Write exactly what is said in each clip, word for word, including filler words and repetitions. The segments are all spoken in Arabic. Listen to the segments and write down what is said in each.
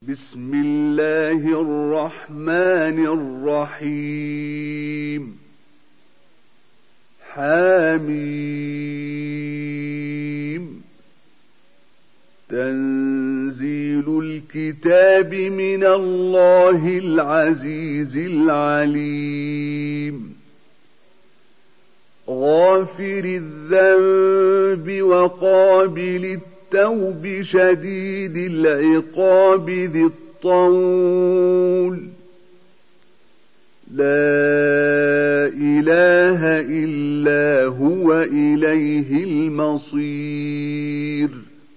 بسم الله الرحمن الرحيم حميم تنزيل الكتاب من الله العزيز العليم غافر الذنب وقابل التوب التوب شديد العقاب ذي الطول لا إله إلا هو إليه المصير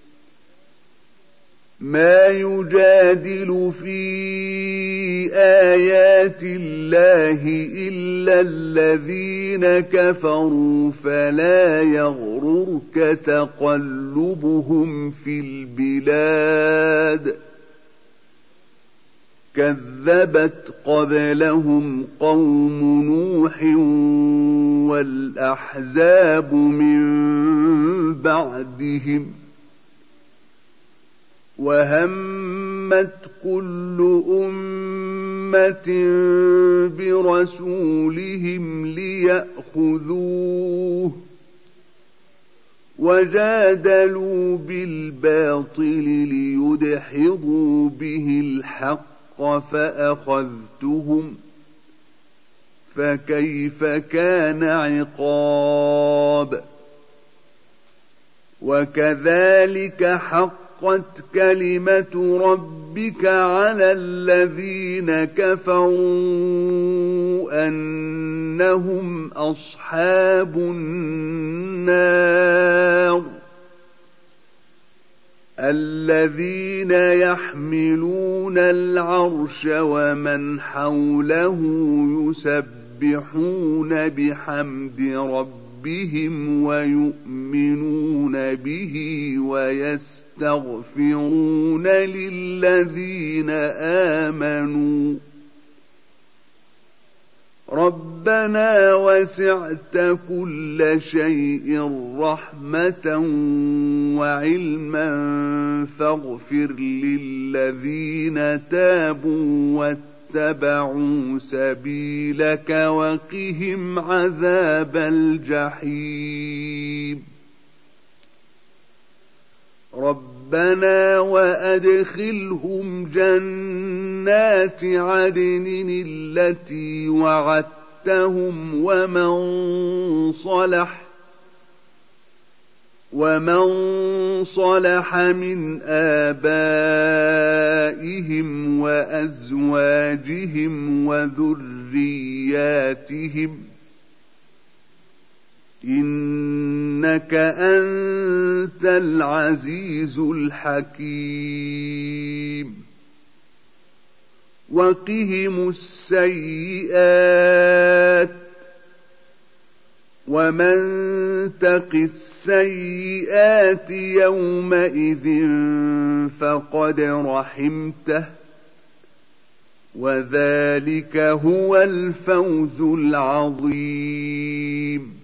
ما يجادل في آيات الله إلا الذين كفروا فلا يغررك تقلبهم في البلاد كذبت قبلهم قوم نوح والأحزاب من بعدهم وهمت كل أمة برسولهم ليأخذوه وجادلوا بالباطل ليدحضوا به الحق فأخذتهم فكيف كان عقاب وكذلك حق حقت كلمة ربك على الذين كفروا أنهم أصحاب النار الذين يحملون العرش ومن حوله يسبحون بحمد ربهم بهم ويؤمنون به ويستغفرون للذين آمنوا ربنا وسعت كل شيء رحمة وعلما فاغفر للذين تابوا واتقوا اتبعوا سبيلك وقهم عذاب الجحيم ربنا وأدخلهم جنات عدن التي وعدتهم ومن صلح ومن صلح من آبائهم وأزواجهم وذرياتهم إنك أنت العزيز الحكيم وقهم السيئات ومن تق السيئات يومئذ فقد رحمته وذلك هو الفوز العظيم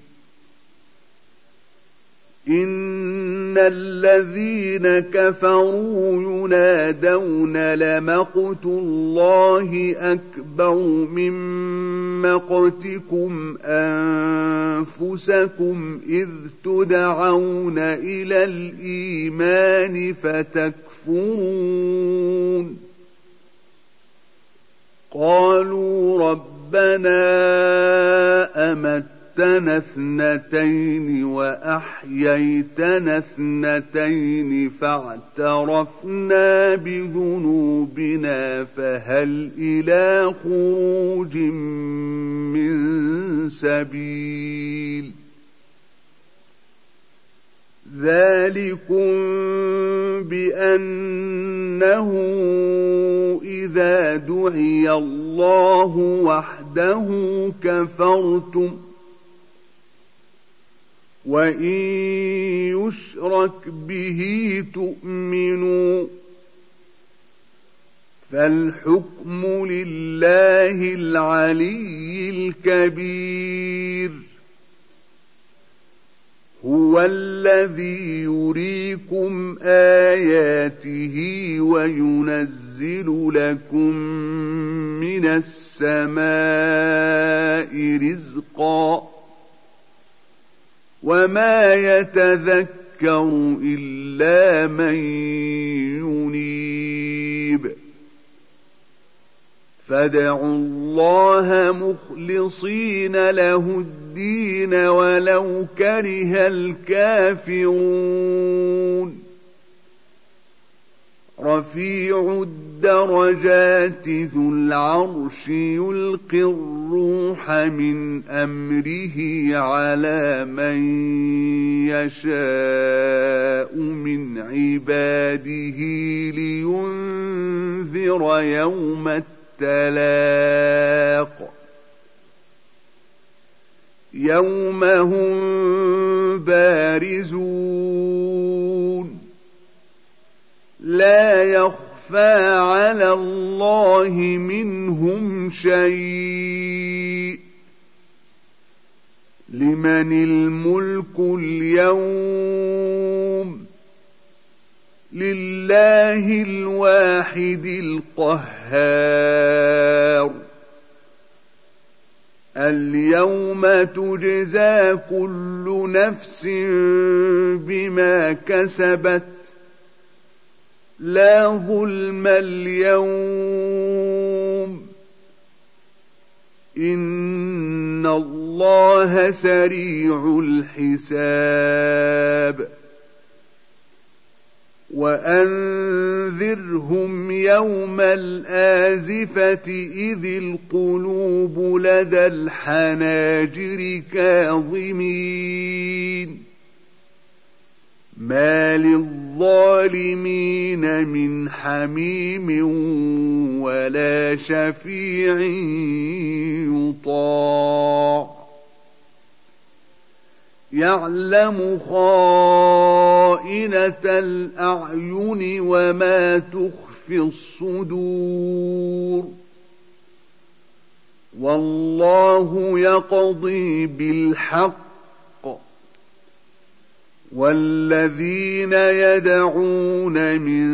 إن الذين كفروا ينادون لمقت الله أكبر من مقتكم أنفسكم إذ تدعون إلى الإيمان فتكفرون قالوا ربنا أمت أمتنا اثنتين وأحييتنا اثنتين فاعترفنا بذنوبنا فهل إلى خروج من سبيل ذلكم بأنه إذا دعي الله وحده كفرتم وإن يشرك به تؤمنوا فالحكم لله العلي الكبير هو الذي يريكم آياته وينزل ينزل لكم من السماء رزقا وما يتذكر إلا من ينيب فادعوا الله مخلصين له الدين ولو كره الكافرون رفيع الدرجات ذو العرش يلقي الروح من أمره على من يشاء من عباده لينذر يوم التلاق يوم هم بارزون لا يخفى على الله منهم شيء لمن الملك اليوم لله الواحد القهار اليوم تجزى كل نفس بما كسبت لا ظلم اليوم إن الله سريع الحساب وأنذرهم يوم الآزفة إذ القلوب لدى الحناجر كاظمين ما للظالمين من حميم ولا شفيع يطاع يعلم خائنة الأعين وما تخفي الصدور والله يقضي بالحق والذين يدعون من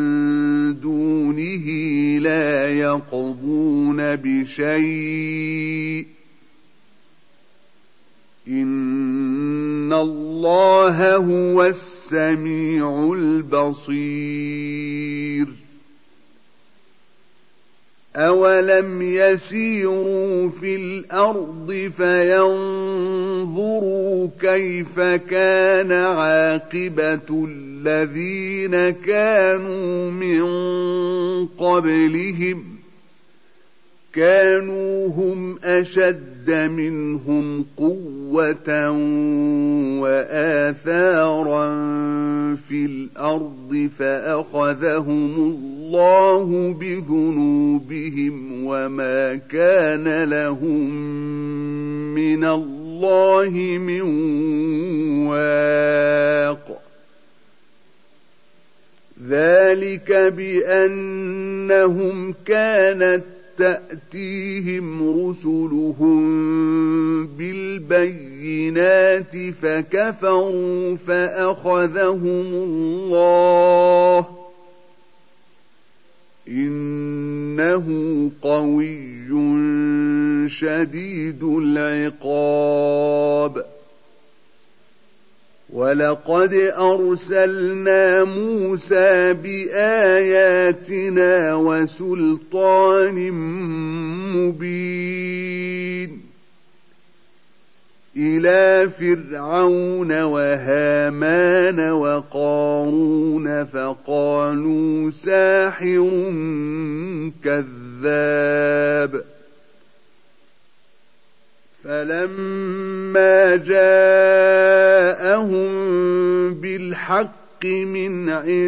دونه لا يقضون بشيء إن الله هو السميع البصير أولم يسيروا في الأرض فينظروا كيف كان عاقبة الذين كانوا من قبلهم كانوا هم أشد منهم قوة وآثارا في الأرض فأخذهم الله بذنوبهم وما كان لهم من الله من واق ذلك بأنهم كانت تأتيهم رسلهم بالبينات فكفروا فأخذهم الله إنه قوي شديد العقاب ولقد أرسلنا موسى بآياتنا وسلطان مبين إلى فرعون وهامان وقارون فقالوا ساحر كذاب فلما جاءهم بالحق من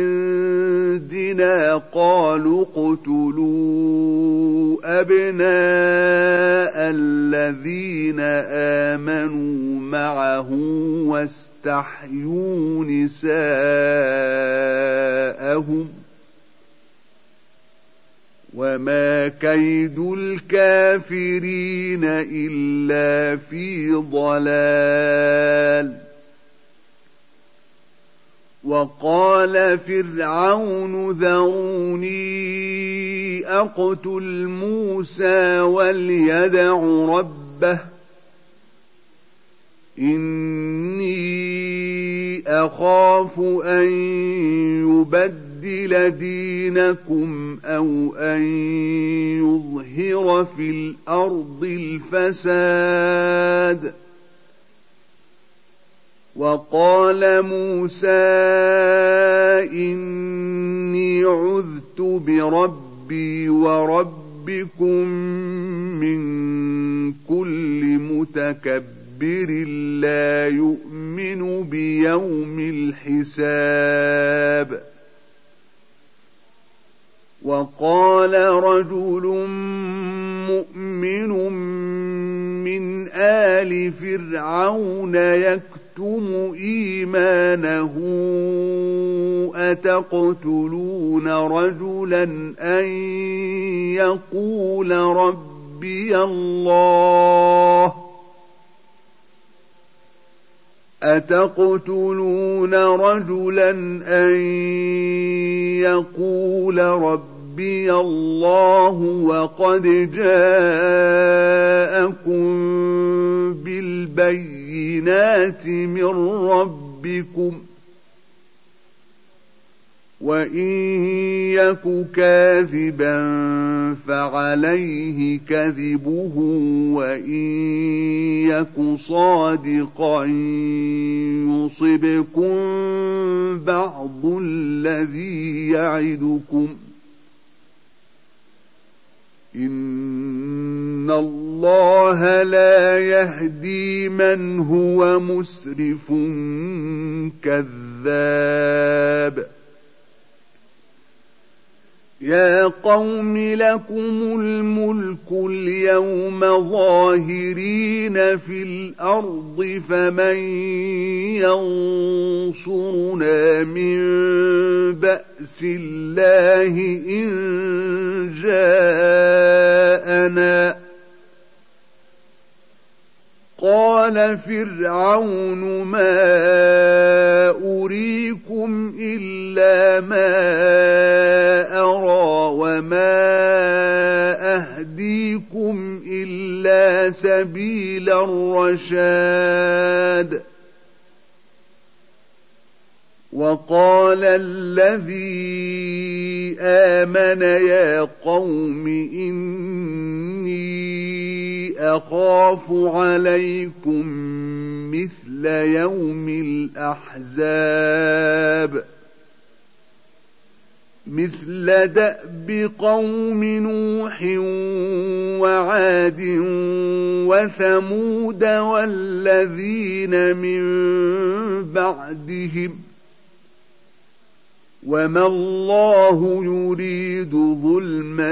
عندنا قالوا اقتلوا أبناء الذين آمنوا معه واستحيوا نساءهم وما كيد الكافرين إلا في ضلال وقال فرعون ذروني أقتل موسى وليدع ربه إني أخاف أن يبدل دينكم أو أن يظهر في الأرض الفساد. وقال موسى إني عذت بربي وربكم من كل متكبر لا يؤمن بيوم الحساب. وقال رجل مؤمن من آل فرعون يكتم إيمانه أتقتلون رجلا أن يقول ربي الله أتقتلون رجلا أن يقول ربي الله وقد جاءكم بالبينات من ربكم وإن يك كاذبا فعليه كذبه وإن يك صادقا يصبكم بعض الذي يعدكم إن الله لا يهدي من هو مسرف كذاب. يا قوم لكم الملك اليوم ظاهرين في الأرض فمن ينصرنا من بأس الله إن جاءنا. قال فرعون ما أريكم إلا ما أرى وما أهديكم إلا سبيل الرشاد. وقال الذي آمن يا قوم إني أخاف عليكم مثل يوم الأحزاب مثل دأب قوم نوح وعاد وثمود والذين من بعدهم وما الله يريد ظلما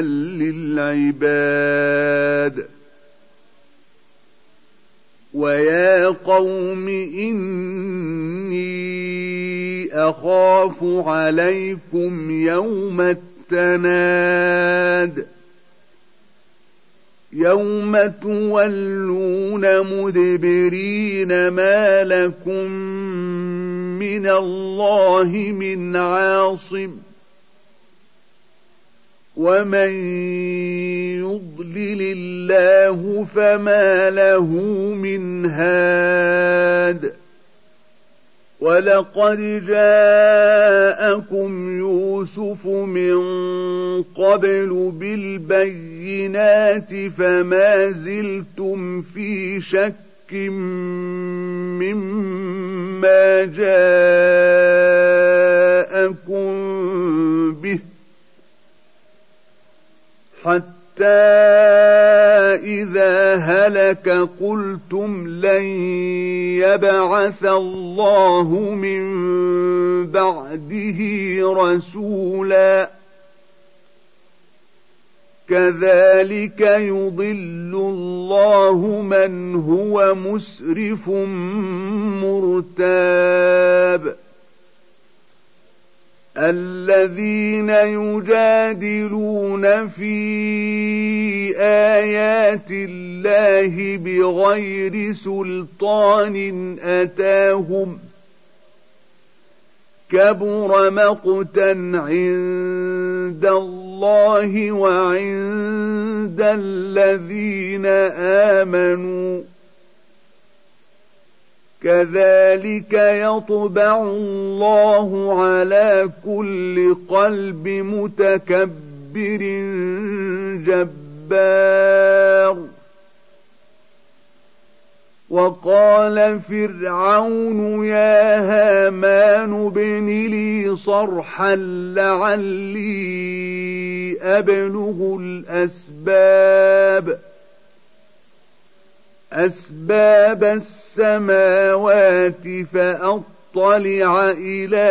للعباد. ويا قوم إني أخاف عليكم يوم التناد يوم تولون مدبرين ما لكم من الله من عاصم ومن يضلل الله فما له من هاد. ولقد جاءكم يوسف من قبل بالبينات فما زلتم في شك مما جاءكم به حتى إذا هلك قلتم لن يبعث الله من بعده رسولا كذلك يضل الله من هو مسرف مرتاب. الذين يجادلون في آيات الله بغير سلطان أتاهم كبر مقتا عند الله وعند الذين آمنوا كذلك يطبع الله على كل قلب متكبر جبار. وقال فرعون يا هامان ابن لي صرحا لعلي أبلغ الأسباب أسباب السماوات فأطلع إلى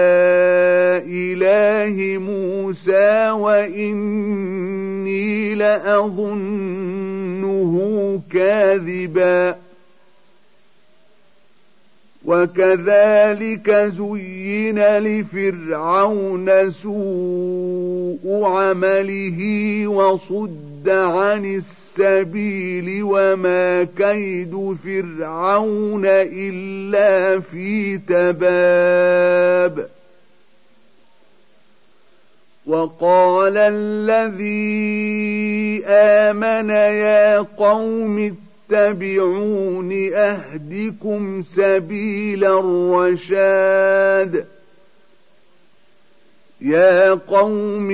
إله موسى وإني لأظنه كاذبا. وكذلك زين لفرعون سوء عمله وصد عن السبيل وما كيد فرعون إلا في تباب. وقال الذي آمن يا قوم اتبعون أهدكم سبيل الرشاد. يا قوم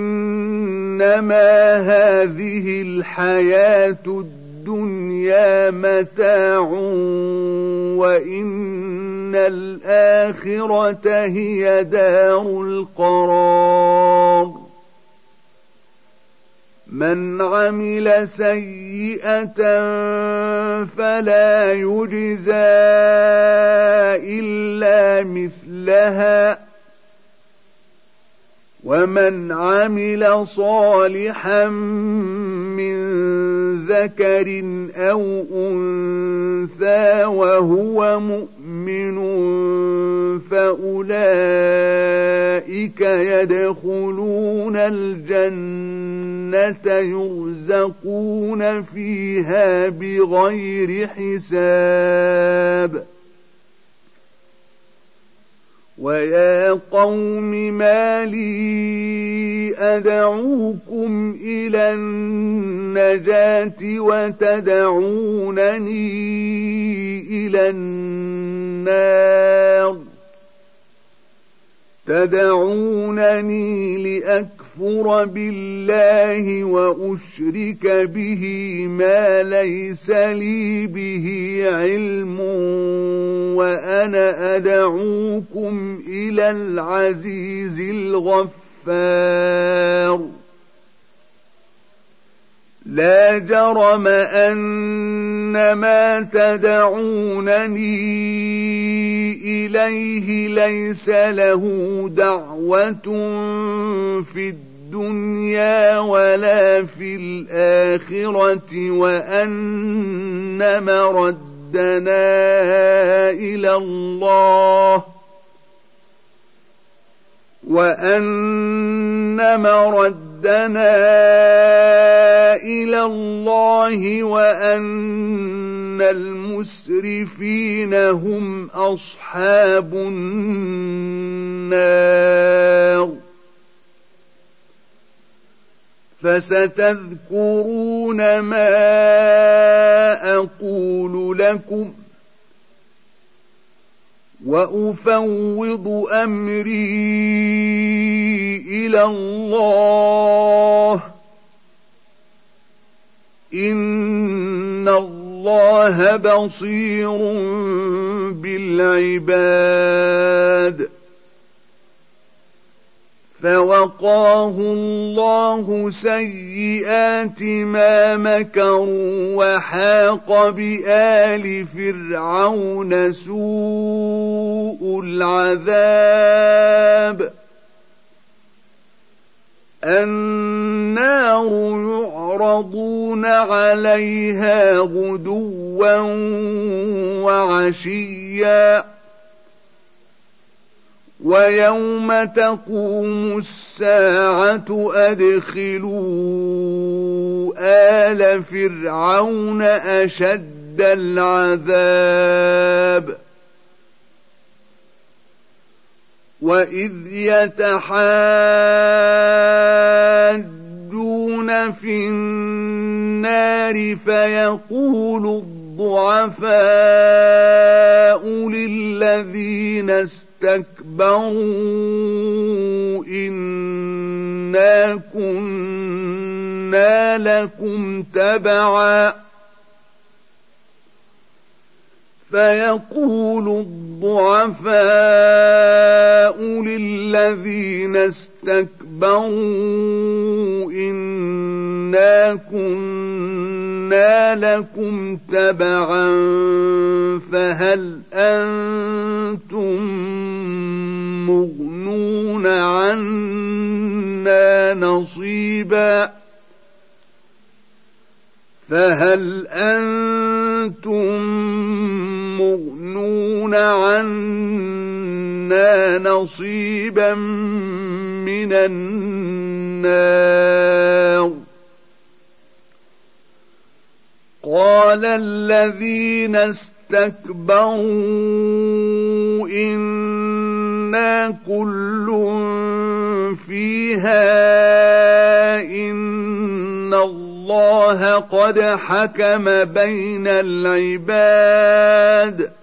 إنما هذه الحياة الدنيا متاع وإن الآخرة هي دار القرار. من عمل سيئة فلا يجزى إلا مثلها ومن عمل صالحا من ذكر أو أنثى وهو مؤمن فأولئك يدخلون الجنة يرزقون فيها بغير حساب. ويا قوم ما لي أدعوكم إلى النجاة وتدعونني إلى النار تدعونني لأكفر بالله وأشرك به ما ليس لي به علم وأنا أدعوكم إلى العزيز الغفار. لا جرم أن ما تدعونني إليه ليس له دعوة في الدنيا ولا في الآخرة وأن مردنا إلى الله وأن مردنا إلى الله وأن المسرفين هم أصحاب النار. فستذكرون ما أقول لكم وأفوض أمري إلى الله إن الله بصير بالعباد. فوقاه الله سيئات ما مكروا وحاق بآل فرعون سوء العذاب. النار يعرضون عليها غدوا وعشيا ويوم تقوم الساعة أدخلوا آل فرعون أشد العذاب. وإذ يتحاجون في النار فيقول الضعفاء للذين استكبروا إنا كنا لكم تبعا فيقول الضعفاء للذين استكبروا إنا كنا لكم تبعا فهل أنتم مغنون عنا نصيبا فهل أنتم مغنون عنا نصيبا من النار قال الذين استكبروا إنا كل فيها إن الله قد حكم بين العباد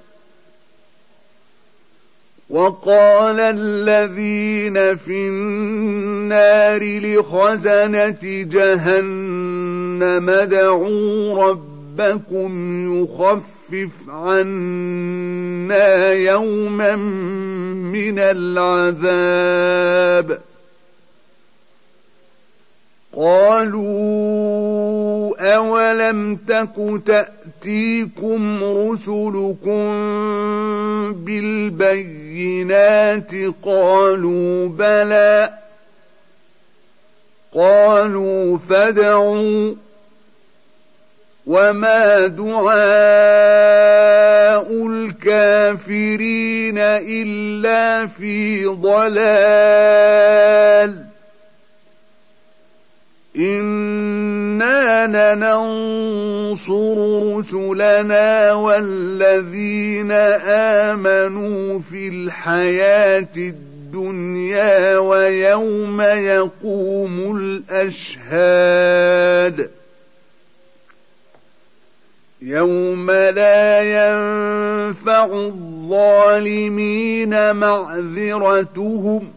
وقال الذين في النار لخزنة جهنم ادعوا ربكم يخفف عنا يوما من العذاب قالوا أولم تك تأتيكم رسلكم بالبينات قالوا بلى قالوا فادعوا وما دعاء الكافرين إلا في ضلال إنا لننصر رسلنا والذين آمنوا في الحياة الدنيا ويوم يقوم الأشهاد يوم لا ينفع الظالمين معذرتهم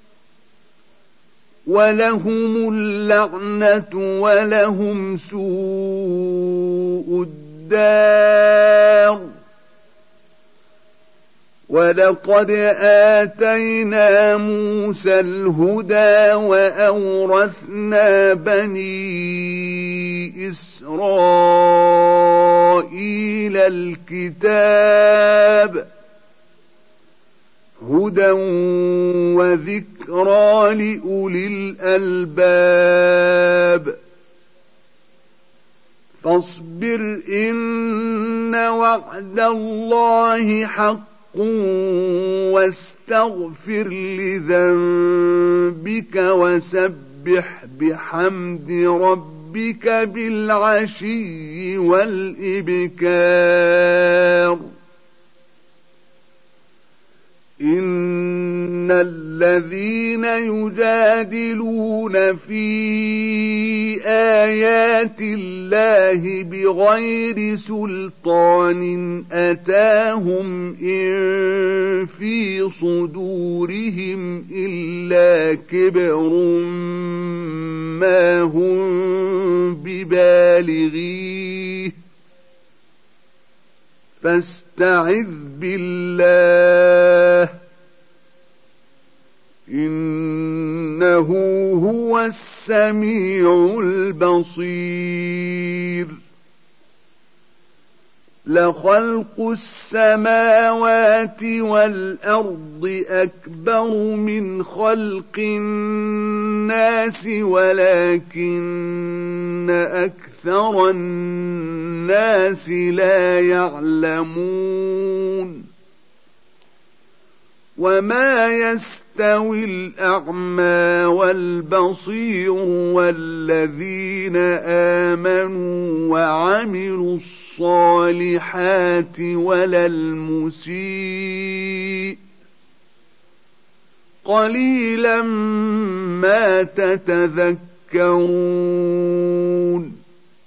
ولهم اللعنة ولهم سوء الدار ولقد آتينا موسى الهدى وأورثنا بني إسرائيل الكتاب هدى وذكرى لأولي الألباب فاصبر إن وعد الله حق واستغفر لذنبك وسبح بحمد ربك بالعشي والإبكار إن الذين يجادلون في آيات الله بغير سلطان أتاهم إن في صدورهم إلا كبر ما هم ببالغيه فاستعذ بالله إنه هو السميع البصير لخلق السماوات والأرض أكبر من خلق الناس ولكن أكثر الناس لا يعلمون وما يستوي الأعمى والبصير والذين آمنوا وعملوا الصالحات ولا المسيء قليلا ما تتذكرون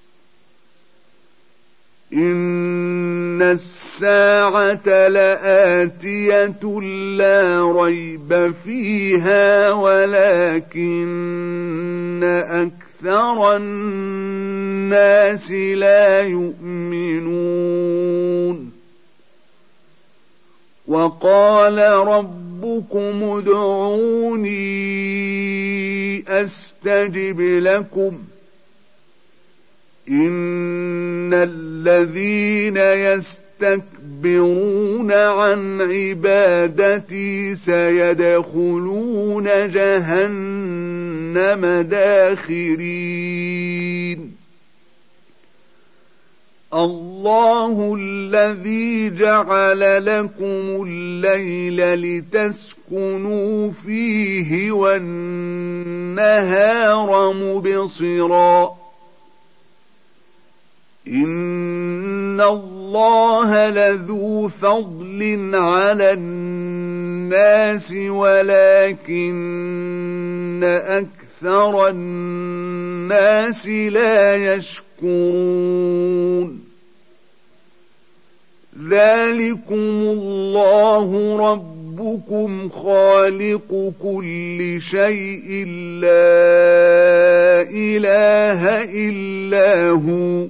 إن الساعة لآتية لا ريب فيها ولكن أكثر الناس لا يؤمنون وقال ربكم ادعوني أستجب لكم إن الذين يستكبرون عن عبادتي سيدخلون جهنم داخرين الله الذي جعل لكم الليل لتسكنوا فيه والنهار مبصرا إن الله لذو فضل على الناس ولكن أكثر الناس لا يشكرون ذلكم الله ربكم خالق كل شيء لا إله إلا هو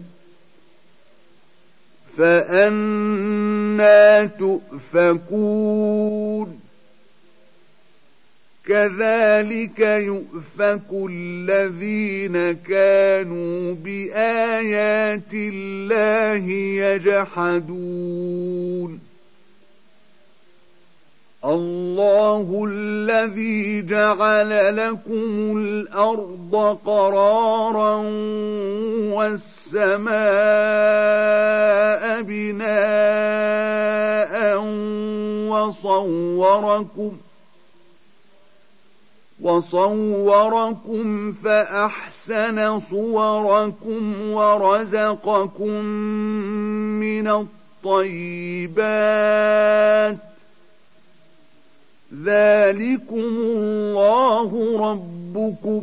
فأنى تؤفكون كذلك يؤفك الذين كانوا بآيات الله يجحدون الله الذي جعل لكم الأرض قرارا والسماء بناء وصوركم وصوركم فأحسن صوركم ورزقكم من الطيبات ذلكم الله ربكم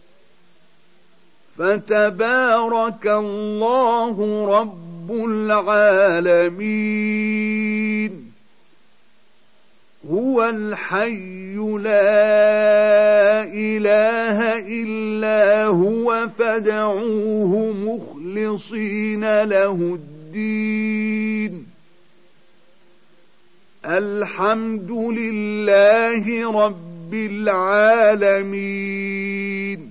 فتبارك الله رب العالمين هو الحي لا إله إلا هو فادعوه مخلصين له الدين الحمد لله رب العالمين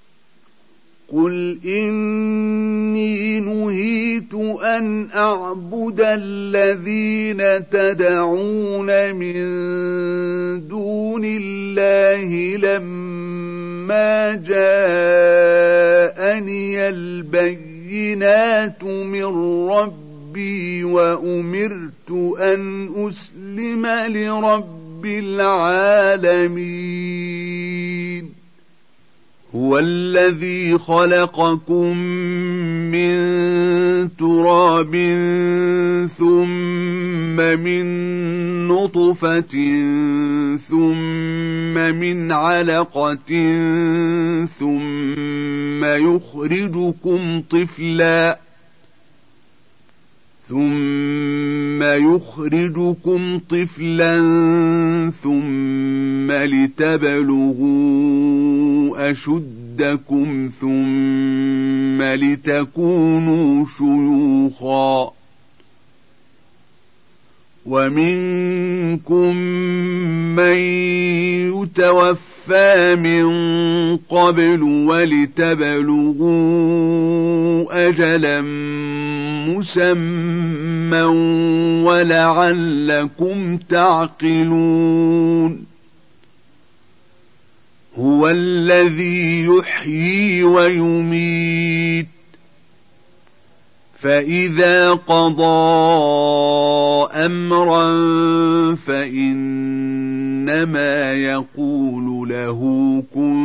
قل إني نهيت أن أعبد الذين تدعون من دون الله لما جاءني البينات من ربي وأمرت أن أسلم لرب العالمين هو الذي خلقكم من تراب ثم من نطفة ثم من علقة ثم يخرجكم طفلا ثم يخرجكم طفلا ثم لتبلغوا أشدكم ثم لتكونوا شيوخا ومنكم من يتوفى من قبل ولتبلغوا أجلا مسمى ولعلكم تعقلون هو الذي يحيي ويميت فإذا قضى أمرا فإنما يقول له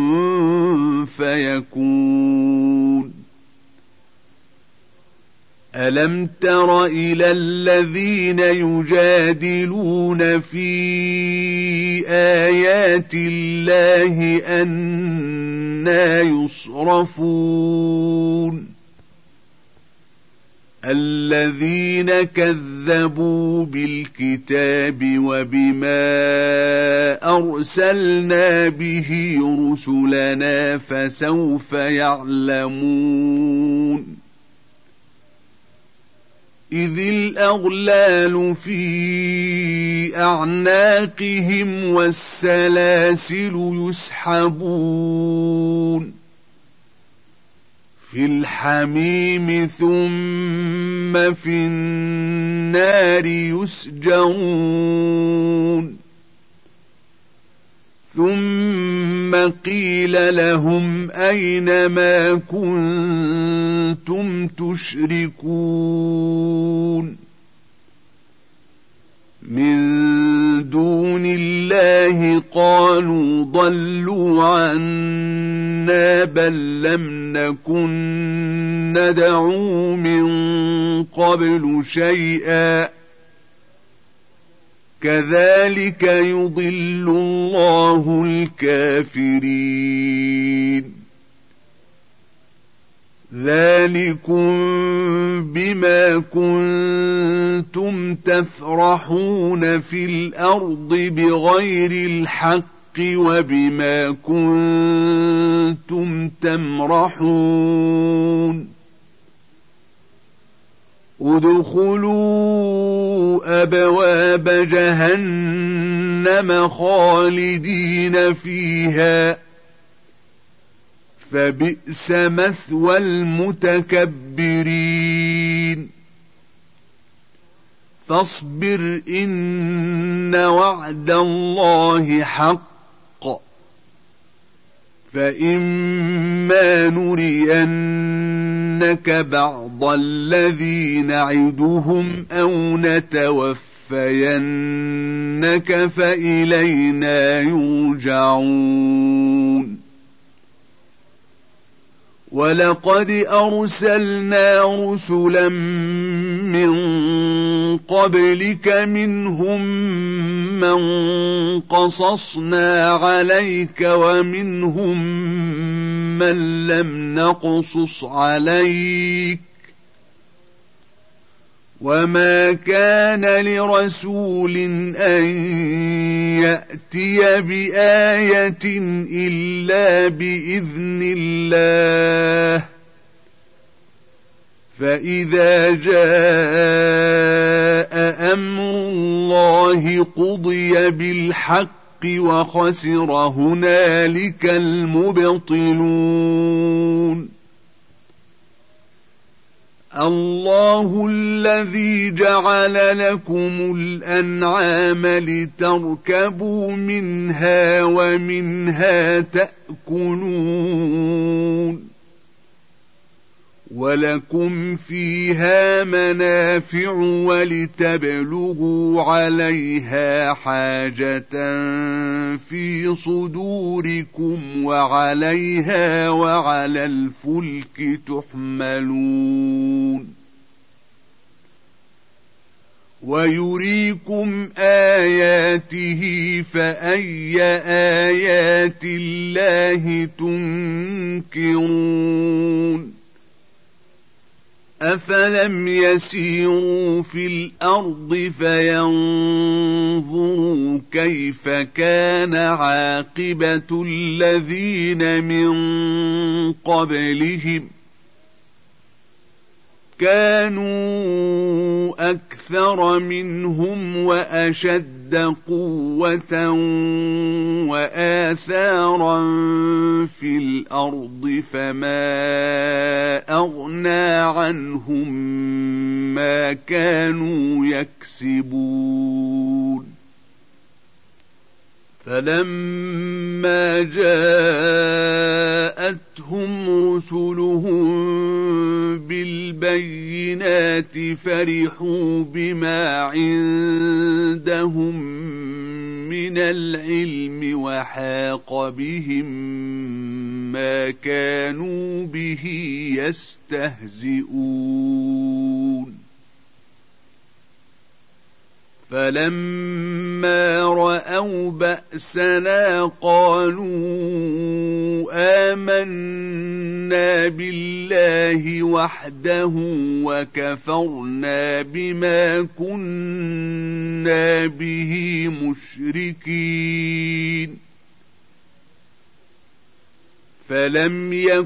كن فيكون ألم تر إلى الذين يجادلون في آيات الله أنى يصرفون الذين كذبوا بالكتاب وبما أرسلنا به رسلنا فسوف يعلمون إذ الأغلال في أعناقهم والسلاسل يسحبون في الحميم ثم في النار يسجرون ثم قيل لهم أين ما كنتم تشركون من دون الله قالوا ضلوا عنا بل لم نكن ندعو من قبل شيئا كذلك يضل الله الكافرين ذلكم بما كنتم تفرحون في الأرض بغير الحق وبما كنتم تمرحون ادخلوا أبواب جهنم خالدين فيها فبئس مثوى المتكبرين فاصبر إن وعد الله حق فإما نرينك بعض الذي نعدهم أو نتوفينك فإلينا يرجعون ولقد أرسلنا رسلا من قبلك منهم من قصصنا عليك ومنهم من لم نقصص عليك وما كان لرسول أن يأتي بآية إلا بإذن الله فإذا جاء أمر الله قضي بالحق وخسر هنالك المبطلون الله الذي جعل لكم الأنعام لتركبوا منها ومنها تأكلون ولكم فيها منافع ولتبلغوا عليها حاجة في صدوركم وعليها وعلى الفلك تحملون ويريكم آياته فأي آيات الله تنكرون أفلم يسيروا في الأرض فينظروا كيف كان عاقبة الذين من قبلهم كانوا أكثر منهم وأشد قوة وآثارا في الأرض فما أغنى عنهم ما كانوا يكسبون فلما جاءتهم رسلهم بالبينات فرحوا بما عندهم من العلم وحاق بهم ما كانوا به يستهزئون فلما رأوا بأسنا قالوا آمنا بالله وحده وكفرنا بما كنا به مشركين فلم يك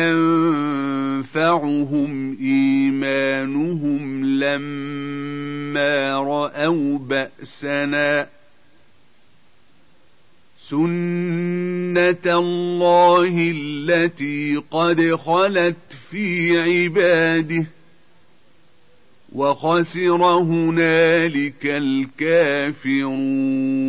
ينفعهم إيمانهم لما رأوا بأسنا سنة الله التي قد خلت في عباده وخسر هنالك الكافرون